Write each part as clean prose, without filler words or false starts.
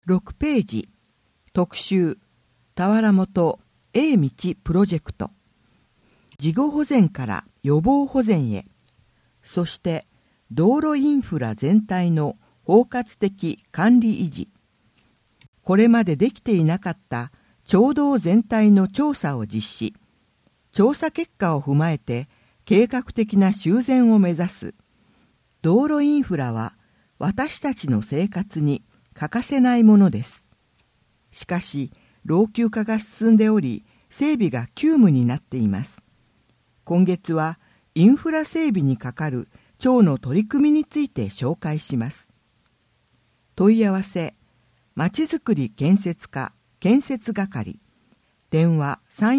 6ページ特集田原本 A 道プロジェクト事後保全から予防保全へ、そして道路インフラ全体の包括的管理維持、これまでできていなかった町道全体の調査を実施、調査結果を踏まえて計画的な修繕を目指す。道路インフラは私たちの生活に欠かせないものです。しかし、老朽化が進んでおり、整備が急務になっています。今月はインフラ整備にかかる町の取り組みについて紹介します。問い合わせ、まちづくり建設課建設係、電話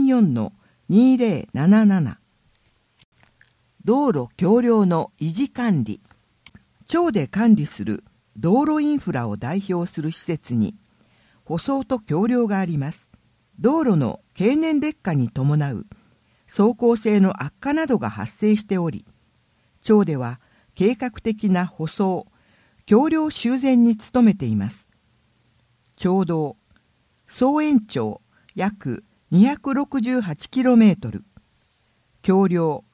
34-2077。道路橋梁の維持管理。町で管理する道路インフラを代表する施設に舗装と橋梁があります。道路の経年劣化に伴う走行性の悪化などが発生しており、町では計画的な舗装、橋梁修繕に努めています。町道、総延長約 268km、橋梁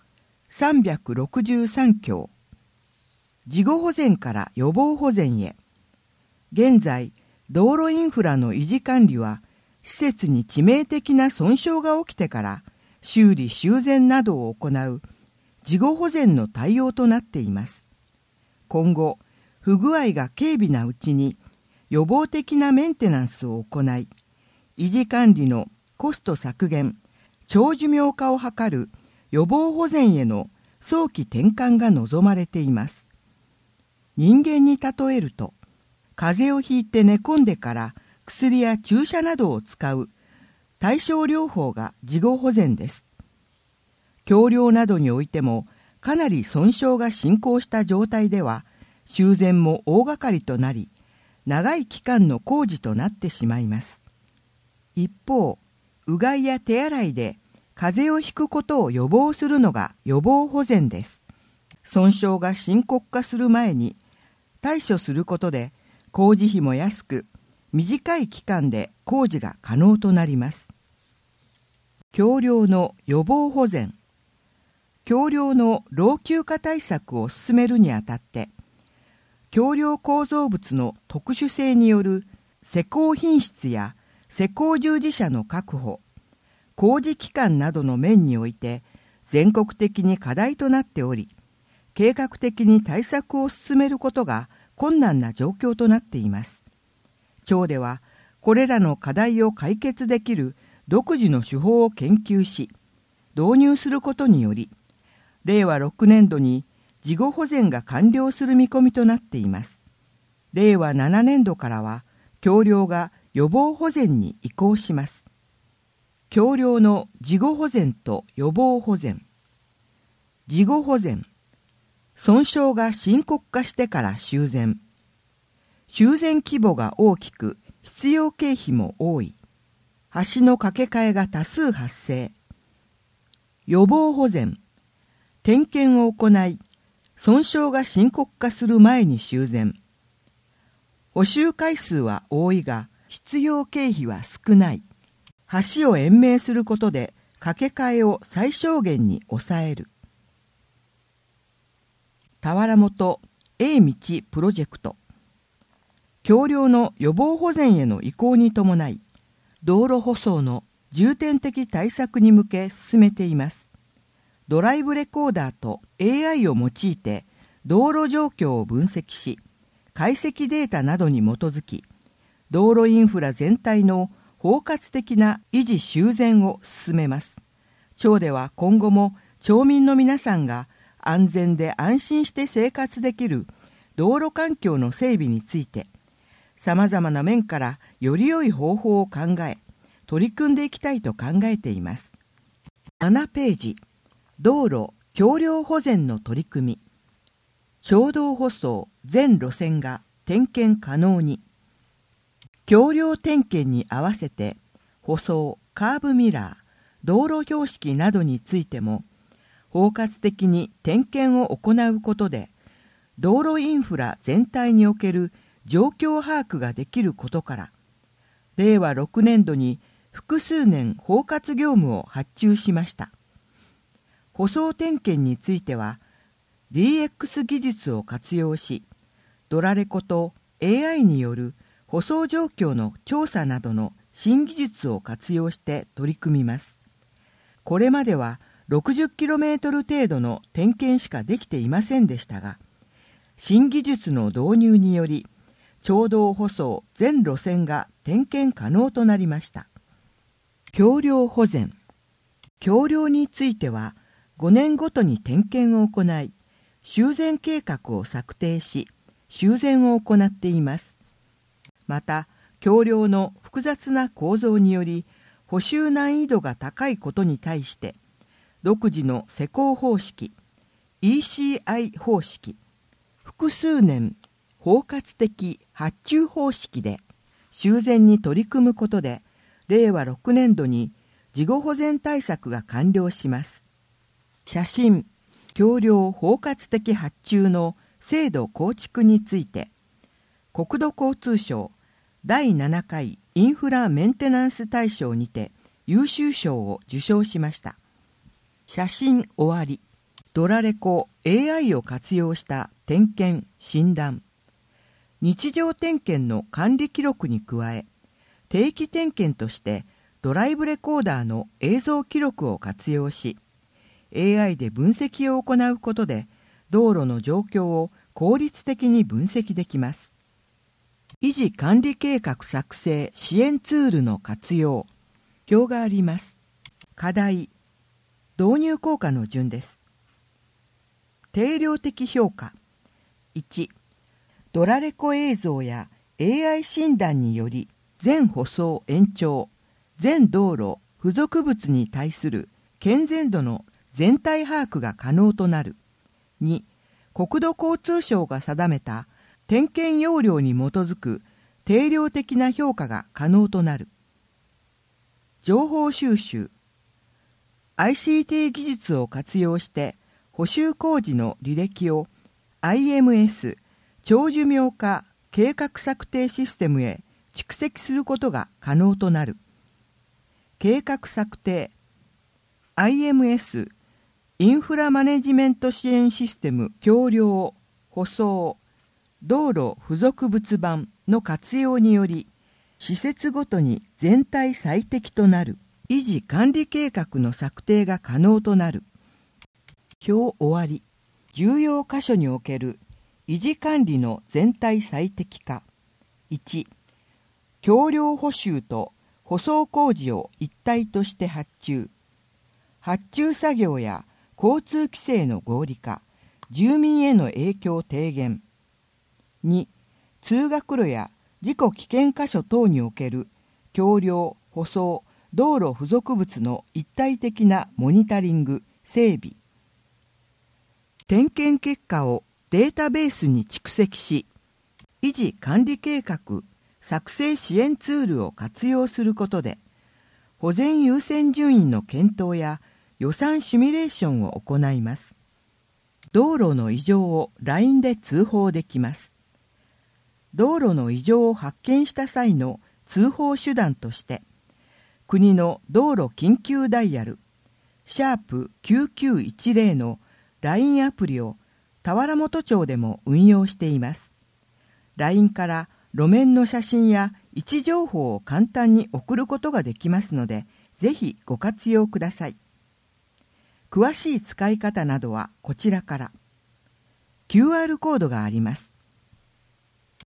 363橋、事後保全から予防保全へ。現在、道路インフラの維持管理は、施設に致命的な損傷が起きてから修理修繕などを行う事後保全の対応となっています。今後、不具合が軽微なうちに予防的なメンテナンスを行い、維持管理のコスト削減、長寿命化を図る予防保全への早期転換が望まれています。人間に例えると、風邪をひいて寝込んでから薬や注射などを使う対症療法が事後保全です。橋梁などにおいてもかなり損傷が進行した状態では修繕も大掛かりとなり、長い期間の工事となってしまいます。一方、うがいや手洗いで風邪をひくことを予防するのが予防保全です。損傷が深刻化する前に対処することで工事費も安く、短い期間で工事が可能となります。橋梁の予防保全。橋梁の老朽化対策を進めるにあたって、橋梁構造物の特殊性による施工品質や施工従事者の確保、工事期間などの面において全国的に課題となっており、計画的に対策を進めることが困難な状況となっています。町ではこれらの課題を解決できる独自の手法を研究し、導入することにより、令和6年度に事後保全が完了する見込みとなっています。令和7年度からは橋梁が予防保全に移行します。橋梁の事後保全と予防保全。事後保全。損傷が深刻化してから修繕。修繕規模が大きく、必要経費も多い。橋の架け替えが多数発生。予防保全。点検を行い、損傷が深刻化する前に修繕。補修回数は多いが、必要経費は少ない。橋を延命することで、架け替えを最小限に抑える。田原本 A 道プロジェクト。橋梁の予防保全への移行に伴い、道路舗装の重点的対策に向け進めています。ドライブレコーダーと AI を用いて道路状況を分析し、解析データなどに基づき、道路インフラ全体の包括的な維持修繕を進めます。町では今後も町民の皆さんが安全で安心して生活できる道路環境の整備について、さまざまな面からより良い方法を考え、取り組んでいきたいと考えています。7ページ、道路・橋梁保全の取り組み。町道舗装全路線が点検可能に。橋梁点検に合わせて、舗装、カーブミラー、道路標識などについても、包括的に点検を行うことで、道路インフラ全体における状況把握ができることから、令和6年度に複数年包括業務を発注しました。舗装点検については、DX 技術を活用し、ドラレコと AI による舗装状況の調査などの新技術を活用して取り組みます。これまでは 60km 程度の点検しかできていませんでしたが、新技術の導入により、町道舗装全路線が点検可能となりました。橋梁保全。橋梁については、5年ごとに点検を行い、修繕計画を策定し、修繕を行っています。また、橋梁の複雑な構造により、補修難易度が高いことに対して、独自の施工方式、ECI 方式、複数年包括的発注方式で修繕に取り組むことで、令和6年度に事後保全対策が完了します。写真、橋梁包括的発注の制度構築について、国土交通省第7回インフラメンテナンス大賞にて優秀賞を受賞しました。写真終わり。ドラレコ AI を活用した点検・診断。日常点検の管理記録に加え、定期点検としてドライブレコーダーの映像記録を活用し、AI で分析を行うことで、道路の状況を効率的に分析できます。維持管理計画作成支援ツールの活用。表があります。課題。導入効果の順です。定量的評価。1、ドラレコ映像や AI 診断により、全舗装延長、全道路付属物に対する健全度の全体把握が可能となる。2、国土交通省が定めた点検要領に基づく定量的な評価が可能となる。情報収集。ICT 技術を活用して補修工事の履歴を IMS 長寿命化計画策定システムへ蓄積することが可能となる。計画策定 IMS インフラマネジメント支援システム橋梁、舗装、道路付属物版の活用により、施設ごとに全体最適となる維持管理計画の策定が可能となる。表終わり。重要箇所における維持管理の全体最適化。1、橋梁補修と舗装工事を一体として発注。発注作業や交通規制の合理化、住民への影響低減。2、通学路や事故危険箇所等における橋梁、舗装、道路付属物の一体的なモニタリング、整備。点検結果をデータベースに蓄積し、維持管理計画作成支援ツールを活用することで、保全優先順位の検討や予算シミュレーションを行います。道路の異常を LINE で通報できます。道路の異常を発見した際の通報手段として、国の道路緊急ダイヤル、#9910 の LINE アプリを田原本町でも運用しています。LINE から路面の写真や位置情報を簡単に送ることができますので、ぜひご活用ください。詳しい使い方などはこちらから。QR コードがあります。